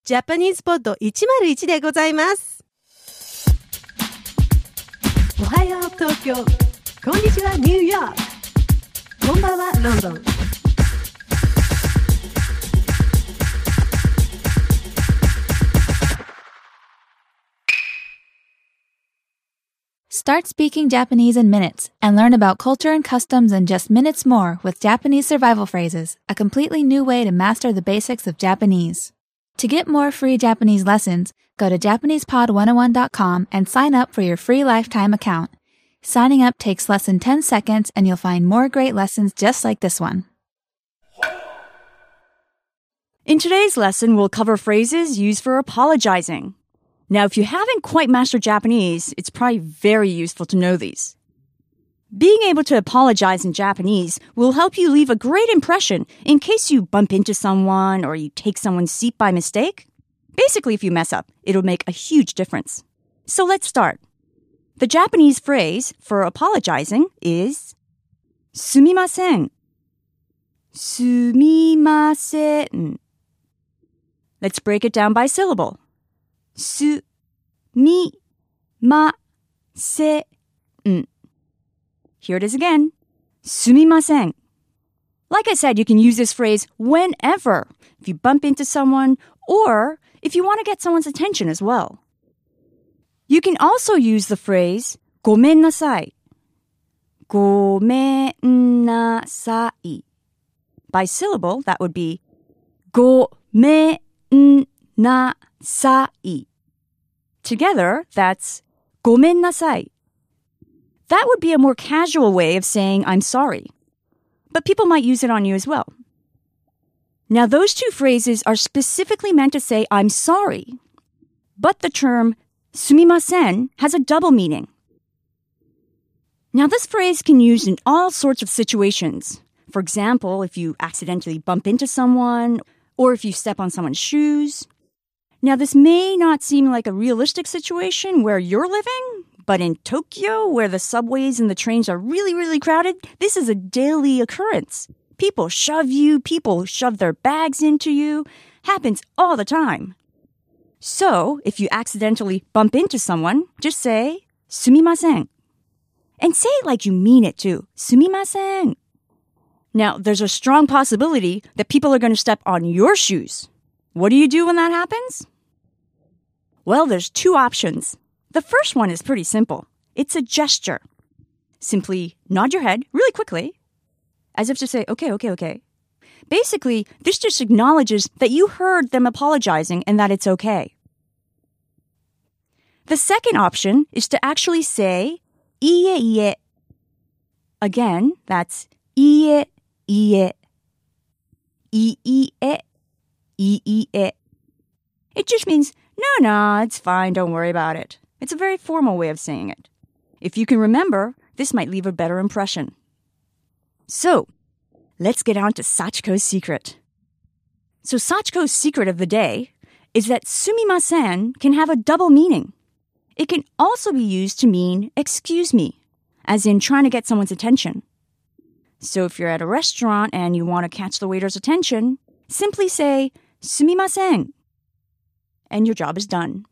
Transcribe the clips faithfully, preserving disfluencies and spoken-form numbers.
ジャパニーズポッドいちまるいちでございます。おはよう東京、こんにちはニューヨーク、こんばんはロンドン。 Start speaking Japanese in minutes and learn about culture and customs in just minutes more with Japanese survival phrases, a completely new way to master the basics of Japanese. To get more free Japanese lessons, go to Japanese Pod one oh one dot com and sign up for your free lifetime account. Signing up takes less than ten seconds and you'll find more great lessons just like this one. In today's lesson, we'll cover phrases used for apologizing. Now, if you haven't quite mastered Japanese, it's probably very useful to know these. Being able to apologize in Japanese will help you leave a great impression in case you bump into someone or you take someone's seat by mistake. Basically, if you mess up, it'll make a huge difference. So let's start. The Japanese phrase for apologizing is すみません. すみません. Let's break it down by syllable. すみません. Here it is again. すみません. Like I said, you can use this phrase whenever, if you bump into someone or if you want to get someone's attention as well. You can also use the phrase ごめんなさい. ごめんなさい. By syllable, that would be ごめんなさい. Together, that's ごめんなさい. That would be a more casual way of saying I'm sorry. But people might use it on you as well. Now, those two phrases are specifically meant to say I'm sorry. But the term すみません has a double meaning. Now, this phrase can be used in all sorts of situations. For example, if you accidentally bump into someone, or if you step on someone's shoes. Now, this may not seem like a realistic situation where you're living, but in Tokyo, where the subways and the trains are really, really crowded, this is a daily occurrence. People shove you, people shove their bags into you. Happens all the time. So, if you accidentally bump into someone, just say, すみません. And say it like you mean it too. すみません. Now, there's a strong possibility that people are going to step on your shoes. What do you do when that happens? Well, there's two options. The first one is pretty simple. It's a gesture. Simply nod your head really quickly, as if to say, okay, okay, okay. Basically, this just acknowledges that you heard them apologizing and that it's okay. The second option is to actually say, いいえいいえ. Again, that's いいえいいえ. いいえいいえ. It just means, no, no, it's fine, don't worry about it. It's a very formal way of saying it. If you can remember, this might leave a better impression. So, let's get on to Sachiko's secret. So Sachiko's secret of the day is that すみません can have a double meaning. It can also be used to mean excuse me, as in trying to get someone's attention. So if you're at a restaurant and you want to catch the waiter's attention, simply say すみません, and your job is done.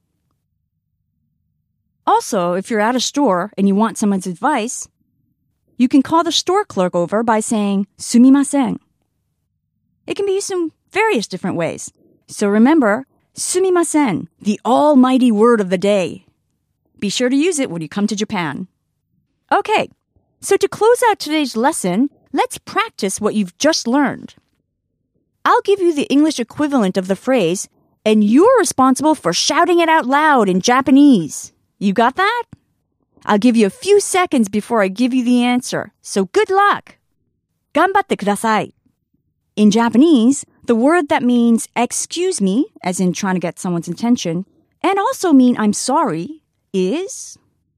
Also, if you're at a store and you want someone's advice, you can call the store clerk over by saying すみません. It can be used in various different ways. So remember, すみません, the almighty word of the day. Be sure to use it when you come to Japan. Okay, so to close out today's lesson, let's practice what you've just learned. I'll give you the English equivalent of the phrase, and you're responsible for shouting it out loud in Japanese. You got that? I'll give you a few seconds before I give you the answer, so good luck! 頑張ってください. In Japanese, the word that means excuse me, as in trying to get someone's attention, and also mean I'm sorry, is...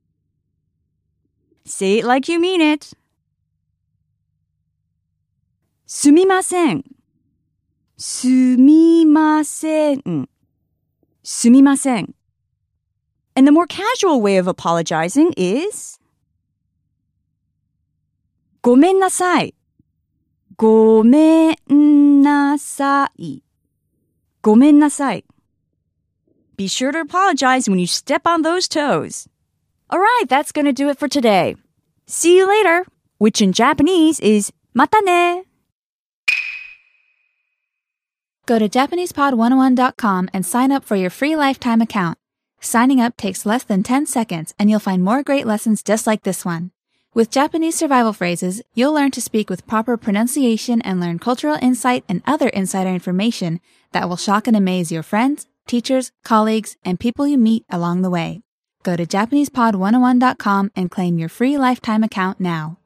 Say it like you mean it. すみません. すみません. すみません. And the more casual way of apologizing is ごめんなさい. ごめんなさい. ごめんなさい. Be sure to apologize when you step on those toes. Alright, that's gonna do it for today. See you later, which in Japanese is mata ne. Go to Japanese Pod one oh one dot com and sign up for your free lifetime account. Signing up takes less than ten seconds and you'll find more great lessons just like this one. With Japanese survival phrases, you'll learn to speak with proper pronunciation and learn cultural insight and other insider information that will shock and amaze your friends, teachers, colleagues, and people you meet along the way. Go to Japanese Pod one oh one dot com and claim your free lifetime account now.